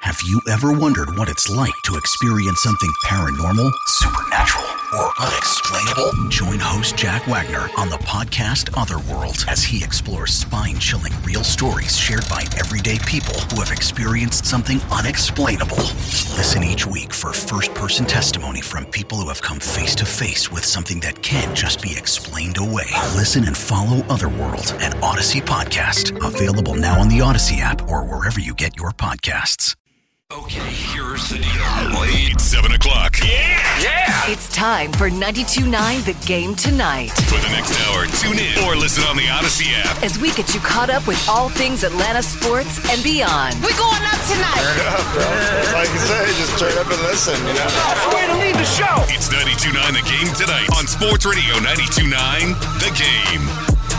Have you ever wondered what it's like to experience something paranormal, supernatural, or unexplainable? Join host Jack Wagner on the podcast Otherworld as he explores spine-chilling real stories shared by everyday people who have experienced something unexplainable. Listen each week for first-person testimony from people who have come face-to-face with something that can't just be explained away. Listen and follow Otherworld, an Odyssey podcast. Available now on the Odyssey app or wherever you get your podcasts. Okay, here's the deal. It's 7 o'clock. Yeah! It's time for 92.9 The Game Tonight. For the next hour, tune in or listen on the Odyssey app. As we get you caught up with all things Atlanta sports and beyond. We're going up tonight. Turn it up, bro. Like you said, just turn up and listen, you know? That's the way to leave the show. It's 92.9 The Game Tonight on Sports Radio 92.9 The Game.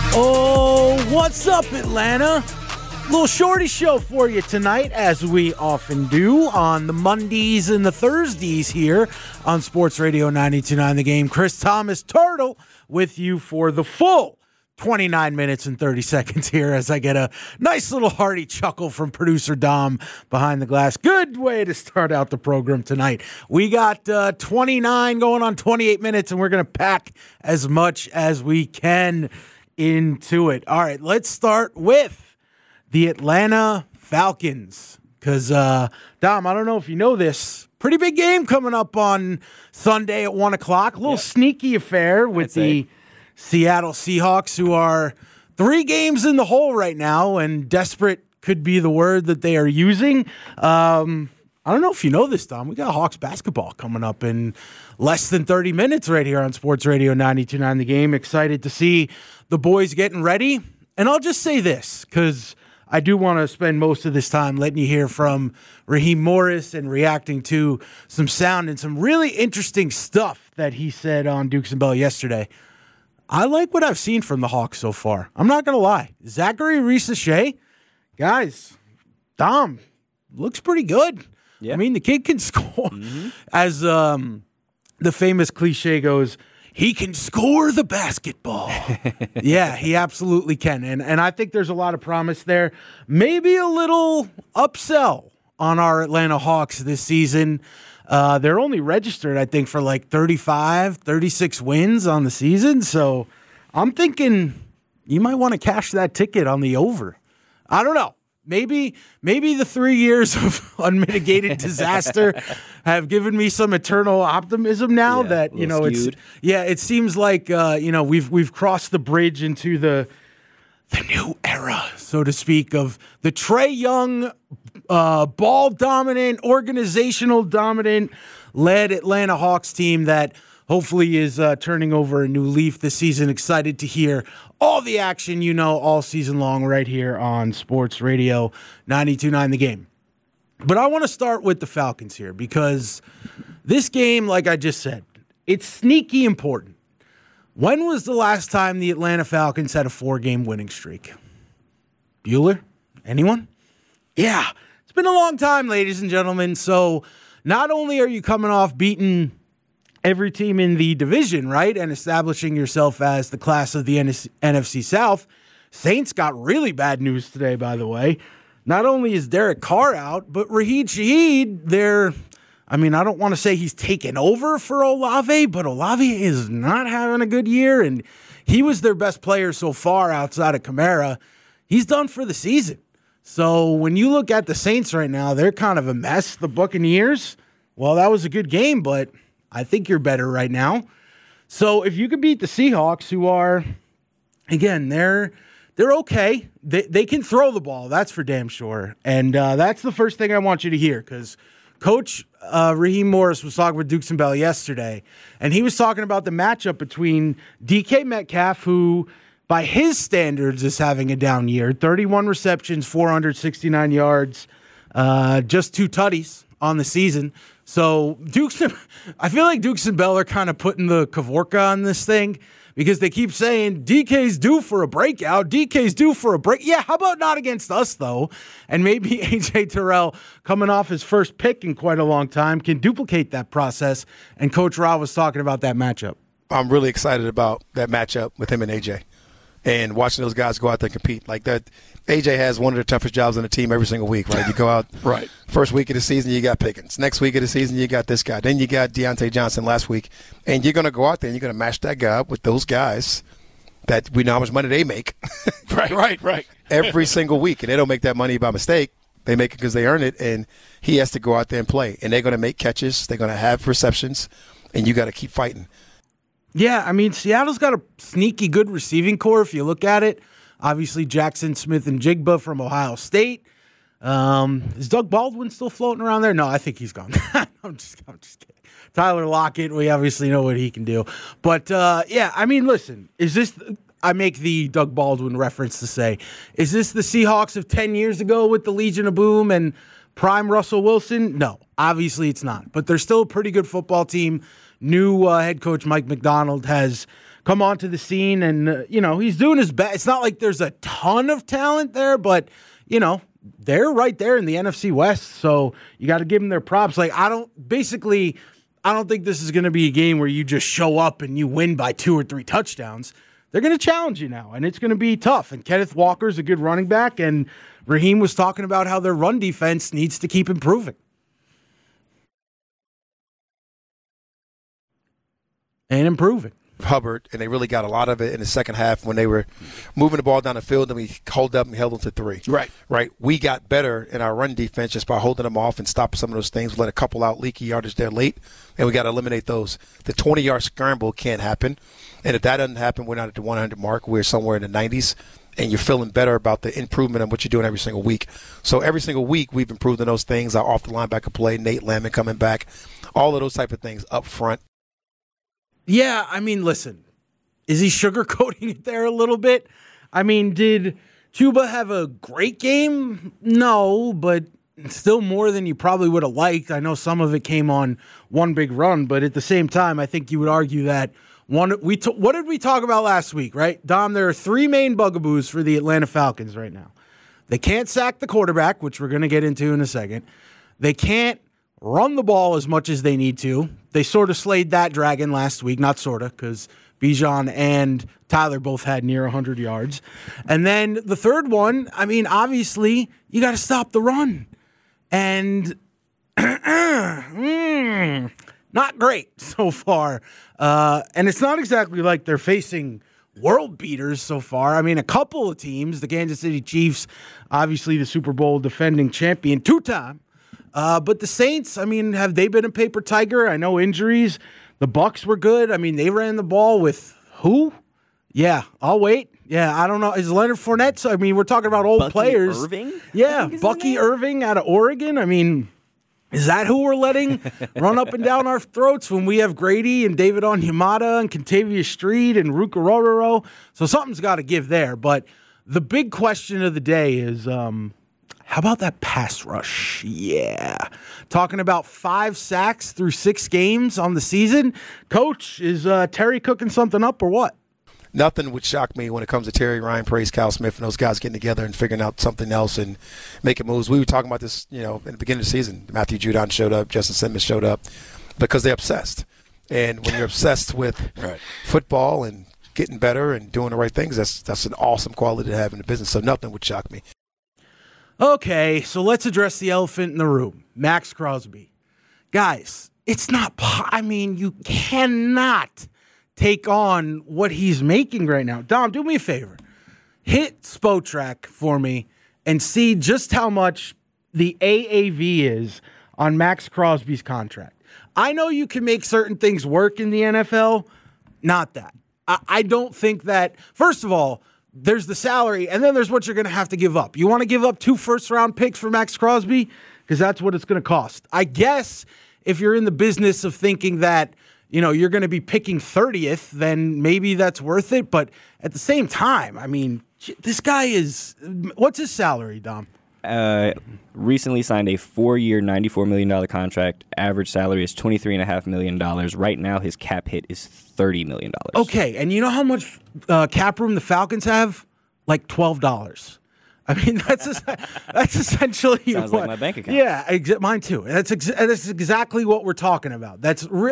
Oh, what's up, Atlanta? Little shorty show for you tonight, as we often do on the Mondays and the Thursdays here on Sports Radio 92.9 The Game. Chris Thomas Turtle with you for the full 29 minutes and 30 seconds here as I get a nice little hearty chuckle from producer Dom behind the glass. Good way to start out the program tonight. We got 29 going on 28 minutes, and we're going to pack as much as we can into it. All right, let's start with the Atlanta Falcons, because, Dom, I don't know if you know this, pretty big game coming up on Sunday at 1 o'clock. A little sneaky affair with the Seattle Seahawks, who are 3 games in the hole right now, and desperate could be the word that they are using. I don't know if you know this, Dom. We got Hawks basketball coming up in less than 30 minutes right here on Sports Radio 92.9 The Game. Excited to see the boys getting ready. And I'll just say this, because I do want to spend most of this time letting you hear from Raheem Morris and reacting to some sound and some really interesting stuff that he said on Dukes and Bell yesterday. I like what I've seen from the Hawks so far. I'm not going to lie. Zachary Reese-Shea, guys, Dom, looks pretty good. Yeah. I mean, the kid can score. Mm-hmm. As the famous cliche goes, he can score the basketball. Yeah, he absolutely can. And I think there's a lot of promise there. Maybe a little upsell on our Atlanta Hawks this season. They're only registered, I think, for like 35, 36 wins on the season. So I'm thinking you might want to cash that ticket on the over. I don't know. Maybe the 3 years of unmitigated disaster have given me some eternal optimism now that, you know, it seems like, you know, we've crossed the bridge into the new era, so to speak, of the Trae Young, ball dominant, organizational dominant led Atlanta Hawks team that hopefully is turning over a new leaf this season. Excited to hear all the action, you know, all season long right here on Sports Radio 92.9 The Game. But I want to start with the Falcons here because this game, like I just said, it's sneaky important. When was the last time the Atlanta Falcons had a 4-game winning streak? Bueller? Anyone? Yeah. It's been a long time, ladies and gentlemen. So not only are you coming off beating every team in the division, right, and establishing yourself as the class of the NFC South, Saints got really bad news today, by the way. Not only is Derek Carr out, but Rashid Shaheed, I don't want to say he's taken over for Olave, but Olave is not having a good year, and he was their best player so far outside of Kamara. He's done for the season. So when you look at the Saints right now, they're kind of a mess. The Buccaneers, well, that was a good game, but I think you're better right now. So if you could beat the Seahawks, who are, again, they're okay. They can throw the ball. That's for damn sure. And that's the first thing I want you to hear, because Coach Raheem Morris was talking with Dukes and Bell yesterday, and he was talking about the matchup between DK Metcalf, who by his standards is having a down year, 31 receptions, 469 yards, just 2 tutties on the season. So I feel like Dukes and Bell are kind of putting the Kavorka on this thing, because they keep saying DK's due for a breakout. DK's due for a break. Yeah, how about not against us, though? And maybe A.J. Terrell, coming off his first pick in quite a long time, can duplicate that process. And Coach Ra was talking about that matchup. I'm really excited about that matchup with him and A.J. and watching those guys go out there and compete like that. AJ has one of the toughest jobs on the team every single week, right? You go out right. First week of the season, you got Pickens. Next week of the season, you got this guy. Then you got Deontay Johnson last week. And you're going to go out there and you're going to match that guy up with those guys that we know how much money they make. Right. Every single week. And they don't make that money by mistake. They make it because they earn it. And he has to go out there and play. And they're going to make catches. They're going to have receptions. And you got to keep fighting. Yeah, I mean, Seattle's got a sneaky good receiving core if you look at it. Obviously, Jackson Smith and Jigba from Ohio State. Is Doug Baldwin still floating around there? No, I think he's gone. I'm just kidding. Tyler Lockett, we obviously know what he can do. But, yeah, I mean, listen, is this – I make the Doug Baldwin reference to say, is this the Seahawks of 10 years ago with the Legion of Boom and prime Russell Wilson? No, obviously it's not. But they're still a pretty good football team. New head coach Mike McDonald has come onto the scene, and, he's doing his best. It's not like there's a ton of talent there, but, they're right there in the NFC West, so you got to give them their props. Like, I don't think this is going to be a game where you just show up and you win by 2 or 3 touchdowns. They're going to challenge you now, and it's going to be tough. And Kenneth Walker's a good running back, and Raheem was talking about how their run defense needs to keep improving. And improving. Hubbard, and they really got a lot of it in the second half when they were moving the ball down the field, and we held up and held them to 3. Right. We got better in our run defense just by holding them off and stopping some of those things. We let a couple out leaky yardage there late, and we got to eliminate those. The 20-yard scramble can't happen, and if that doesn't happen, we're not at the 100 mark. We're somewhere in the 90s, and you're feeling better about the improvement of what you're doing every single week. So every single week we've improved in those things. Our off-the-linebacker play, Nate Lamon coming back, all of those type of things up front. Yeah, I mean, listen, is he sugarcoating it there a little bit? I mean, did Chuba have a great game? No, but still more than you probably would have liked. I know some of it came on one big run, but at the same time, I think you would argue that what did we talk about last week, right? Dom, there are 3 main bugaboos for the Atlanta Falcons right now. They can't sack the quarterback, which we're going to get into in a second. They can't run the ball as much as they need to. They sort of slayed that dragon last week. Not sort of, because Bijan and Tyler both had near 100 yards. And then the third one, I mean, obviously, you got to stop the run. And not great so far. And it's not exactly like they're facing world beaters so far. I mean, a couple of teams, the Kansas City Chiefs, obviously the Super Bowl defending champion 2-time. But the Saints, I mean, have they been a paper tiger? I know injuries. The Bucs were good. I mean, they ran the ball with who? Yeah, I'll wait. Yeah, I don't know. Is Leonard Fournette? I mean, we're talking about old Bucky players. Irving? Yeah, Bucky Irving out of Oregon. I mean, is that who we're letting run up and down our throats when we have Grady and David Onyemata and Kentavious Street and Ruka Rororo? So something's got to give there. But the big question of the day is, how about that pass rush? Yeah. Talking about 5 sacks through 6 games on the season. Coach, is Terry cooking something up or what? Nothing would shock me when it comes to Terry, Ryan Praise, Kyle Smith, and those guys getting together and figuring out something else and making moves. We were talking about this, in the beginning of the season. Matthew Judon showed up. Justin Simmons showed up because they're obsessed. And when you're obsessed with football and getting better and doing the right things, that's an awesome quality to have in the business. So nothing would shock me. Okay, so let's address the elephant in the room. Max Crosby. Guys, it's not – you cannot take on what he's making right now. Dom, do me a favor. Hit Spotrac for me and see just how much the AAV is on Max Crosby's contract. I know you can make certain things work in the NFL. Not that. I don't think that – first of all – there's the salary, and then there's what you're going to have to give up. You want to give up 2 first-round picks for Max Crosby? Because that's what it's going to cost. I guess if you're in the business of thinking that, you're going to be picking 30th, then maybe that's worth it. But at the same time, I mean, this guy is – what's his salary, Dom? Recently signed a 4-year, $94 million contract. Average salary is $23.5 million. Right now, his cap hit is $30 million. Okay, and you know how much cap room the Falcons have? Like $12. I mean, that's essentially sounds like my bank account. Yeah, mine too. That's exactly what we're talking about.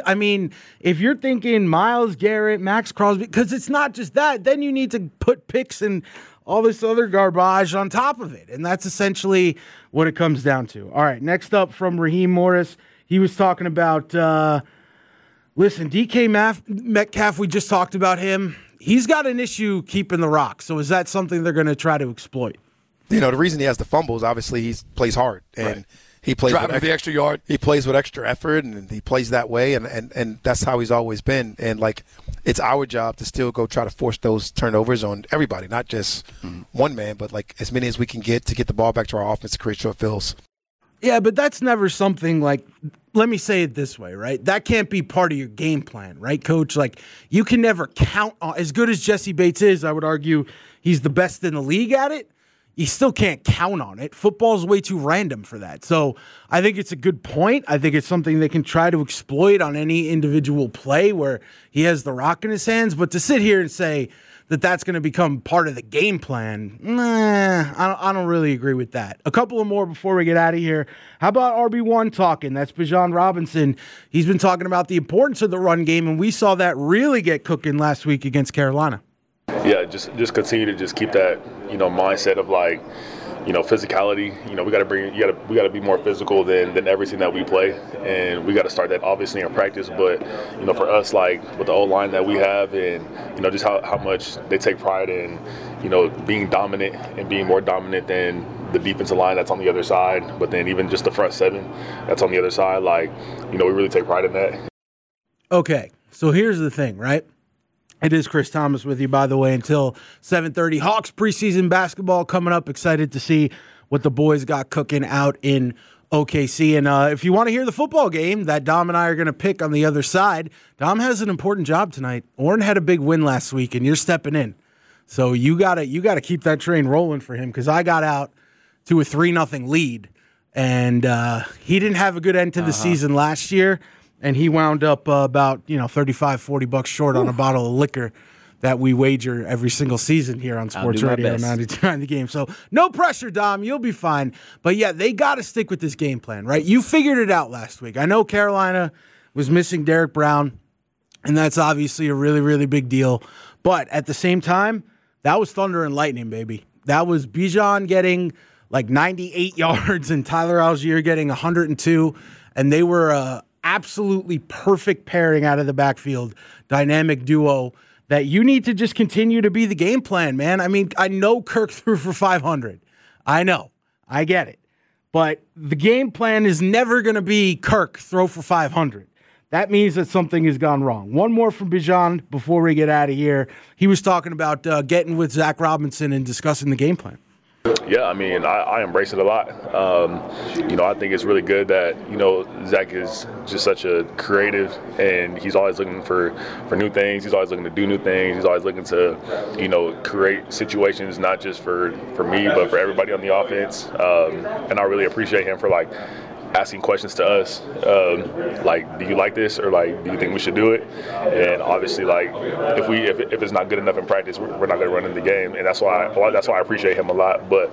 If you're thinking Myles Garrett, Max Crosby, because it's not just that. Then you need to put picks and all this other garbage on top of it. And that's essentially what it comes down to. All right, next up from Raheem Morris, he was talking about, listen, DK Metcalf, we just talked about him. He's got an issue keeping the rock. So is that something they're going to try to exploit? You know, the reason he has the fumbles, obviously, he plays hard. And he plays driving the extra yard. He plays with extra effort, and he plays that way, and that's how he's always been. And, like, it's our job to still go try to force those turnovers on everybody, not just one man, but, like, as many as we can get to get the ball back to our offense to create short fields. Yeah, but that's never something like, let me say it this way, right? That can't be part of your game plan, right, Coach? Like, you can never count on, as good as Jesse Bates is, I would argue he's the best in the league at it. You still can't count on it. Football's way too random for that. So I think it's a good point. I think it's something they can try to exploit on any individual play where he has the rock in his hands. But to sit here and say that that's going to become part of the game plan, I don't really agree with that. A couple of more before we get out of here. How about RB1 talking? That's Bijan Robinson. He's been talking about the importance of the run game, and we saw that really get cooking last week against Carolina. Yeah, just continue to just keep that, mindset of, like, physicality. We got to be more physical than everything that we play, and we got to start that obviously in practice. But for us, like with the O-line that we have, and just how much they take pride in, being dominant and being more dominant than the defensive line that's on the other side. But then even just the front seven that's on the other side, like we really take pride in that. Okay, so here's the thing, right? It is Chris Thomas with you, by the way, until 7:30. Hawks preseason basketball coming up. Excited to see what the boys got cooking out in OKC. And if you want to hear the football game that Dom and I are going to pick on the other side, Dom has an important job tonight. Orrin had a big win last week, and you're stepping in. So you gotta keep that train rolling for him, because I got out to a 3-0 lead, and he didn't have a good end to the season last year. And he wound up about, $35-40 short on a bottle of liquor that we wager every single season here on Sports Radio 92.9 The Game. So no pressure, Dom. You'll be fine. But, yeah, they got to stick with this game plan, right? You figured it out last week. I know Carolina was missing Derek Brown, and that's obviously a really, really big deal. But at the same time, that was thunder and lightning, baby. That was Bijan getting like 98 yards and Tyler Algier getting 102, and they were absolutely perfect pairing out of the backfield, dynamic duo that you need to just continue to be the game plan, man. I mean, I know Kirk threw for 500. I know. I get it. But the game plan is never going to be Kirk throw for 500. That means that something has gone wrong. One more from Bijan before we get out of here. He was talking about getting with Zach Robinson and discussing the game plan. Yeah, I mean, I embrace it a lot. I think it's really good that, Zach is just such a creative, and he's always looking for new things. He's always looking to do new things. He's always looking to, create situations, not just for me, but for everybody on the offense. And I really appreciate him for, like, asking questions to us, like, do you like this, or like, do you think we should do it? And obviously, like, if it's not good enough in practice, we're not going to run in the game, and that's why I appreciate him a lot. But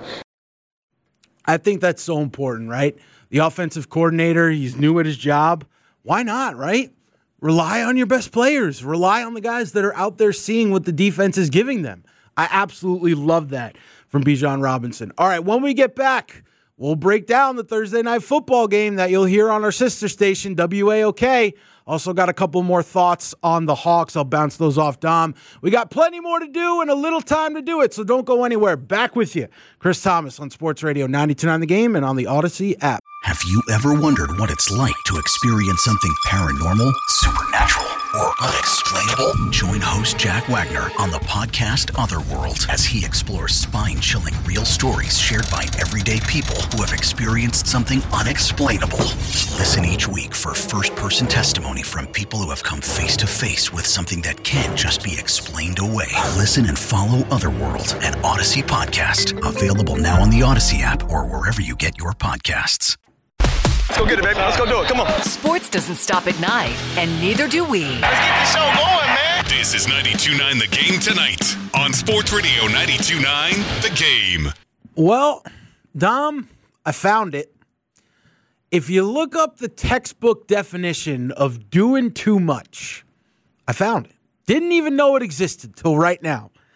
I think that's so important, right? The offensive coordinator, he's new at his job. Why not, right? Rely on your best players. Rely on the guys that are out there seeing what the defense is giving them. I absolutely love that from Bijan Robinson. All right, when we get back, we'll break down the Thursday night football game that you'll hear on our sister station, WAOK. Also got a couple more thoughts on the Hawks. I'll bounce those off Dom. We got plenty more to do and a little time to do it, so don't go anywhere. Back with you, Chris Thomas on Sports Radio 92.9 The Game and on the Odyssey app. Have you ever wondered what it's like to experience something paranormal, supernatural, or unexplainable? Join host Jack Wagner on the podcast Otherworld as he explores spine-chilling real stories shared by everyday people who have experienced something unexplainable. Listen each week for first-person testimony from people who have come face-to-face with something that can't just be explained away. Listen and follow Otherworld, an Odyssey podcast. Available now on the Odyssey app or wherever you get your podcasts. Let's go get it, baby. Let's go do it. Come on. Sports doesn't stop at night, and neither do we. Let's get this show going, man. This is 92.9 The Game tonight on Sports Radio 92.9 The Game. Well, Dom, I found it. If you look up the textbook definition of doing too much, I found it. Didn't even know it existed till right now.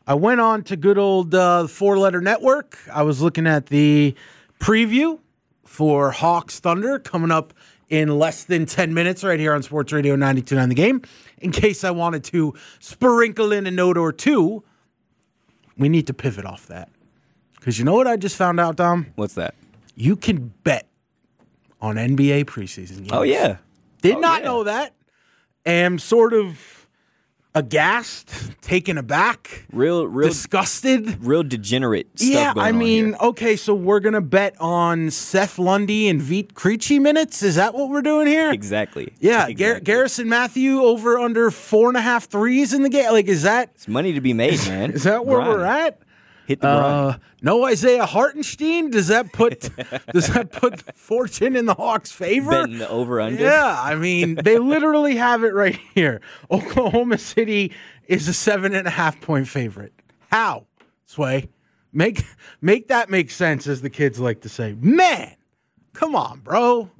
I went on to good old 4-Letter Network. I was looking at the preview for Hawks Thunder coming up in less than 10 minutes right here on Sports Radio 92.9 The Game. In case I wanted to sprinkle in a note or two, we need to pivot off that. Because you know what I just found out, Dom? What's that? You can bet on NBA preseason games. Oh, yeah. Did not know that. Am sort of aghast, taken aback, real disgusted, real degenerate stuff going on here. Okay, so we're gonna bet on Seth Lundy and Vit Krejci minutes. Is that what we're doing here? Exactly. Yeah, exactly. Garrison Matthew over under 4.5 threes in the game. Like, is that? It's money to be made, man. Is that where we're at? Hit the grind. No Isaiah Hartenstein. Does that put fortune in the Hawks' favor? Betting the over/under. Yeah, I mean they literally have it right here. Oklahoma City is a 7.5 point favorite. How, Sway? Make that make sense, as the kids like to say. Man, come on, bro.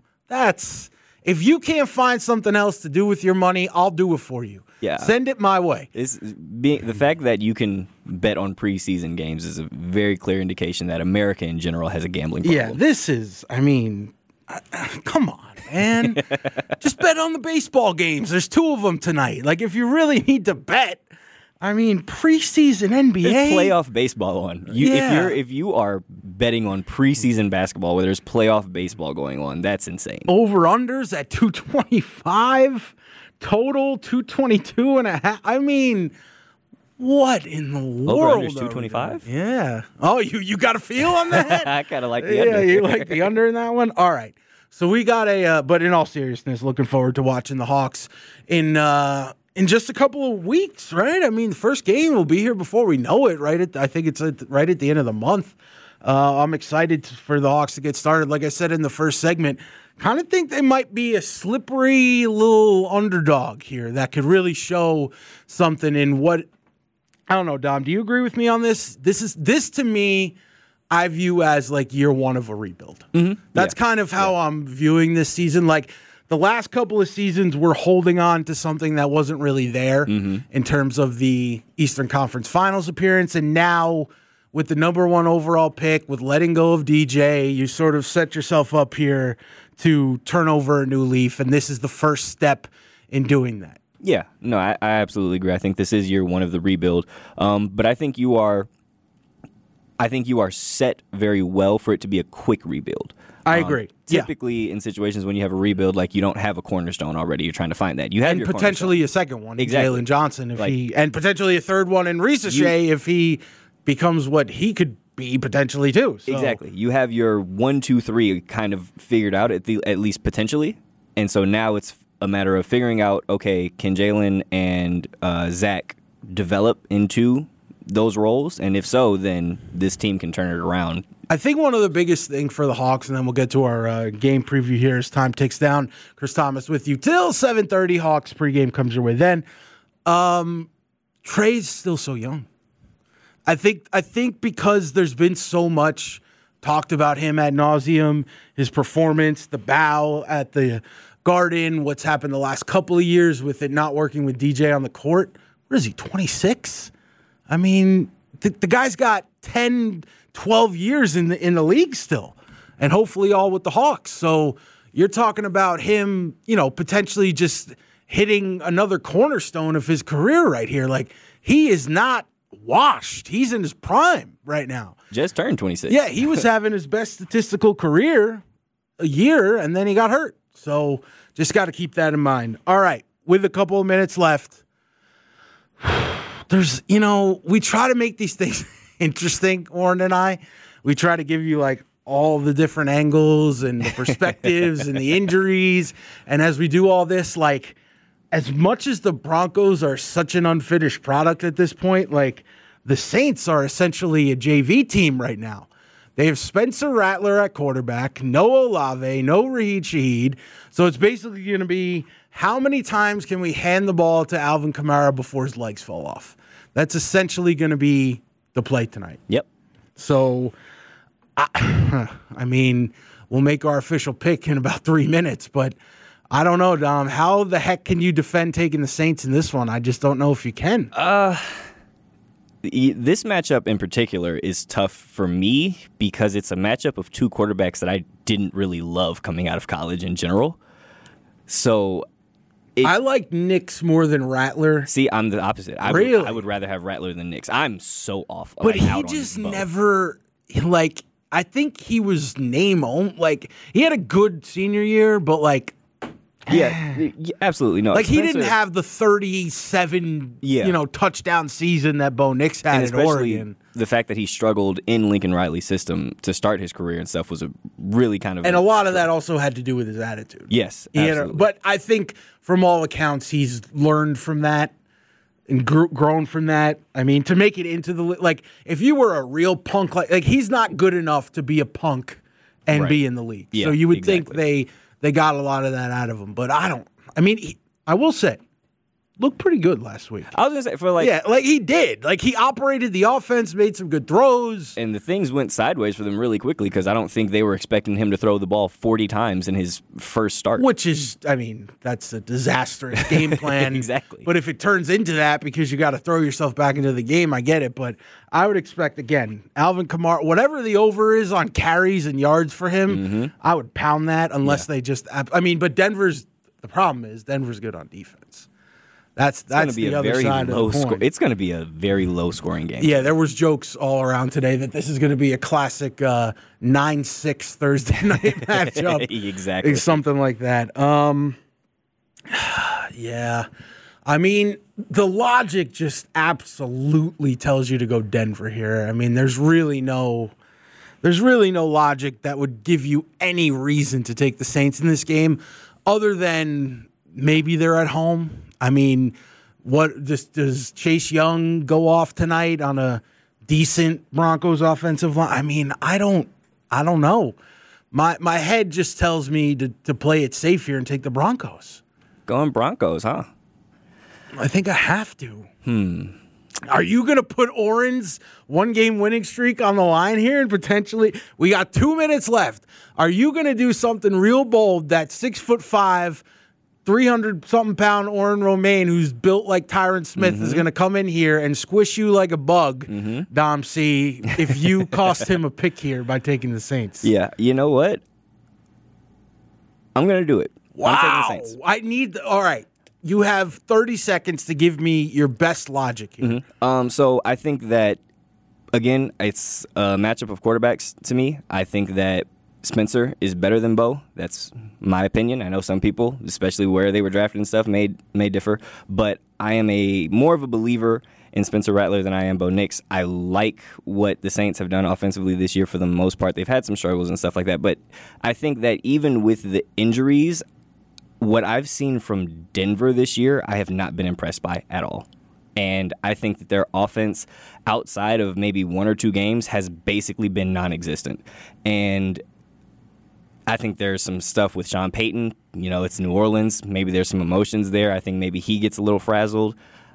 If you can't find something else to do with your money, I'll do it for you. Yeah. Send it my way. The fact that you can bet on preseason games is a very clear indication that America in general has a gambling problem. Yeah, this is, come on, man. Just bet on the baseball games. There's 2 of them tonight. Like, if you really need to bet, preseason NBA. There's playoff baseball on. If you are betting on preseason basketball where there's playoff baseball going on, that's insane. Over-unders at 225. Total 222.5. What in the world? Over-unders 225? Yeah. Oh, you got a feel on that? I kind of like the under. Yeah, you like the under in that one? All right. So we got but in all seriousness, looking forward to watching the Hawks in just a couple of weeks, right? The first game will be here before we know it, right? I think it's right at the end of the month. I'm excited for the Hawks to get started. Like I said in the first segment, kind of think they might be a slippery little underdog here that could really show something in what, I don't know, Dom, do you agree with me on this? This to me, I view as like year one of a rebuild. Mm-hmm. That's kind of how I'm viewing this season. Like the last couple of seasons, we're holding on to something that wasn't really there in terms of the Eastern Conference Finals appearance. And now with the number 1 overall pick, with letting go of DJ, you sort of set yourself up here to turn over a new leaf, and this is the first step in doing that. Yeah, no, I absolutely agree. I think this is year one of the rebuild, but I think you are set very well for it to be a quick rebuild. I agree. Typically, in situations when you have a rebuild, like you don't have a cornerstone already, you're trying to find that. You have your potentially a second one, exactly. Jalen Johnson, and potentially a third one in Risa Shea if he becomes what he could be potentially too. So. Exactly. You have your 1, 2, 3 kind of figured out at least potentially, and so now it's a matter of figuring out, okay, can Jalen and Zach develop into those roles? And if so, then this team can turn it around. I think one of the biggest things for the Hawks, and then we'll get to our game preview here as time ticks down. Chris Thomas with you till 7:30. Hawks pregame comes your way then. Trey's still so young. I think because there's been so much talked about him ad nauseum, his performance, the bow at the Garden, what's happened the last couple of years with it not working with DJ on the court. What is he, 26? The guy's got 10, 12 years in the league still, and hopefully all with the Hawks. So you're talking about him, potentially just hitting another cornerstone of his career right here. Like, he is not washed. He's in his prime right now. Just turned 26. Yeah, he was having his best statistical career a year, and then he got hurt. So just got to keep that in mind. All right, with a couple of minutes left, there's, we try to make these things interesting, Warren and I. We try to give you like all the different angles and the perspectives and the injuries. And as we do all this, like, as much as the Broncos are such an unfinished product at this point, like, the Saints are essentially a JV team right now. They have Spencer Rattler at quarterback, no Olave, no Raheem Shaheed. So it's basically going to be, how many times can we hand the ball to Alvin Kamara before his legs fall off? That's essentially going to be the play tonight. Yep. So, we'll make our official pick in about 3 minutes, but I don't know, Dom. How the heck can you defend taking the Saints in this one? I just don't know if you can. This matchup in particular is tough for me because it's a matchup of two quarterbacks that I didn't really love coming out of college in general. So I like Nix more than Rattler. See, I'm the opposite. I would rather have Rattler than Nix. I'm so off. But he just never, like, I think he was like, he had a good senior year, but like, yeah, absolutely no. Like Spencer, he didn't have the 37, touchdown season that Bo Nix had in Oregon. The fact that he struggled in Lincoln Riley's system to start his career and stuff was a really kind of, and a lot of that also had to do with his attitude. Yes, absolutely. But I think from all accounts, he's learned from that and grown from that. I mean, to make it into the like, if you were a real punk, like he's not good enough to be a punk and be in the league. Yeah, so you would think they got a lot of that out of him, but I will say, looked pretty good last week. I was going to say, like he did. Like he operated the offense, made some good throws. And the things went sideways for them really quickly because I don't think they were expecting him to throw the ball 40 times in his first start. Which is, that's a disastrous game plan. Exactly. But if it turns into that because you got to throw yourself back into the game, I get it. But I would expect, again, Alvin Kamara, whatever the over is on carries and yards for him, I would pound that unless they just, but the problem is Denver's good on defense. That's the other side of the coin. It's going to be a very low-scoring game. Yeah, there was jokes all around today that this is going to be a classic 9-6 Thursday night matchup. Exactly. Something like that. Yeah. The logic just absolutely tells you to go Denver here. There's really no logic that would give you any reason to take the Saints in this game other than maybe they're at home. Does Chase Young go off tonight on a decent Broncos offensive line? I don't know. My head just tells me to play it safe here and take the Broncos. Going Broncos, huh? I think I have to. Are you going to put Oren's one-game winning streak on the line here and potentially? We got 2 minutes left. Are you going to do something real bold that 6'5", 300-something pound Oren Romaine, who's built like Tyron Smith, is going to come in here and squish you like a bug, Dom C, if you cost him a pick here by taking the Saints? Yeah, you know what? I'm going to do it. Wow. I'm taking the Saints. All right. You have 30 seconds to give me your best logic here. So I think that, again, it's a matchup of quarterbacks to me. I think that Spencer is better than Bo. That's my opinion. I know some people, especially where they were drafted and stuff, may differ. But I am more of a believer in Spencer Rattler than I am Bo Nix. I like what the Saints have done offensively this year for the most part. They've had some struggles and stuff like that. But I think that even with the injuries, what I've seen from Denver this year, I have not been impressed by at all. And I think that their offense, outside of maybe one or two games, has basically been non-existent. And I think there's some stuff with Sean Payton. It's New Orleans. Maybe there's some emotions there. I think maybe he gets a little frazzled.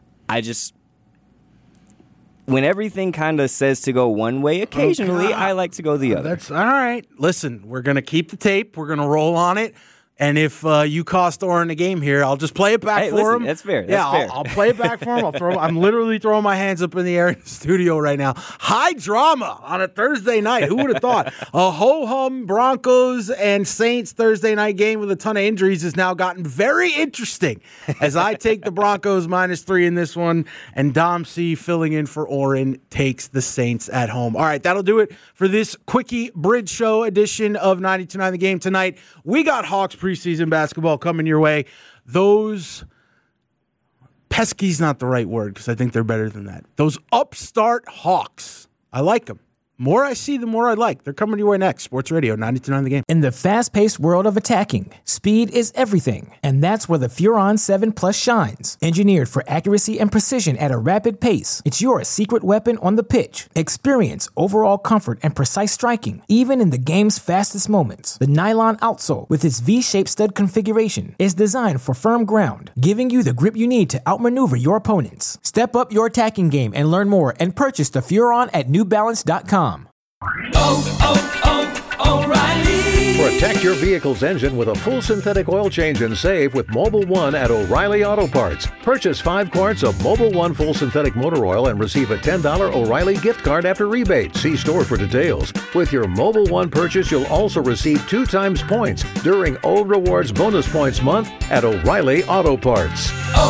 When everything kind of says to go one way, occasionally I like to go the other. That's all right. Listen, we're going to keep the tape. We're going to roll on it. And if you cost Oren a game here, I'll just play it back for him. That's fair. I'll play it back for him. I'm literally throwing my hands up in the air in the studio right now. High drama on a Thursday night. Who would have thought? A ho-hum Broncos and Saints Thursday night game with a ton of injuries has now gotten very interesting as I take the Broncos -3 in this one, and Dom C filling in for Oren takes the Saints at home. All right, that'll do it for this Quickie Bridge Show edition of 92.9 The Game tonight. We got Hawks preseason basketball coming your way. Those pesky's not the right word because I think they're better than that. Those upstart Hawks, I like them. More I see, the more I like. They're coming your way next. Sports Radio 92.9 The Game. In the fast-paced world of attacking, speed is everything, and that's where the Furon 7 Plus shines. Engineered for accuracy and precision at a rapid pace, it's your secret weapon on the pitch. Experience overall comfort and precise striking, even in the game's fastest moments. The nylon outsole, with its V-shaped stud configuration, is designed for firm ground, giving you the grip you need to outmaneuver your opponents. Step up your attacking game and learn more and purchase the Furon at NewBalance.com. O'Reilly. Protect your vehicle's engine with a full synthetic oil change and save with Mobil 1 at O'Reilly Auto Parts. Purchase 5 quarts of Mobil 1 full synthetic motor oil and receive a $10 O'Reilly gift card after rebate. See store for details. With your Mobil 1 purchase, you'll also receive 2 times points during O Rewards Bonus Points Month at O'Reilly Auto Parts.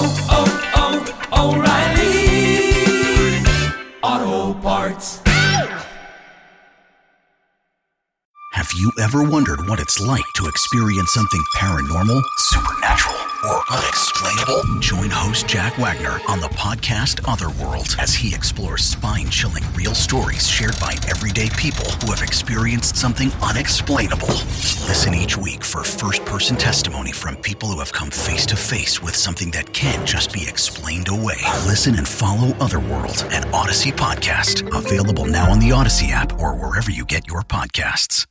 O'Reilly Auto Parts. Have you ever wondered what it's like to experience something paranormal, supernatural, or unexplainable? Join host Jack Wagner on the podcast Otherworld as he explores spine-chilling real stories shared by everyday people who have experienced something unexplainable. Listen each week for first-person testimony from people who have come face-to-face with something that can't just be explained away. Listen and follow Otherworld, an Odyssey podcast. Available now on the Odyssey app or wherever you get your podcasts.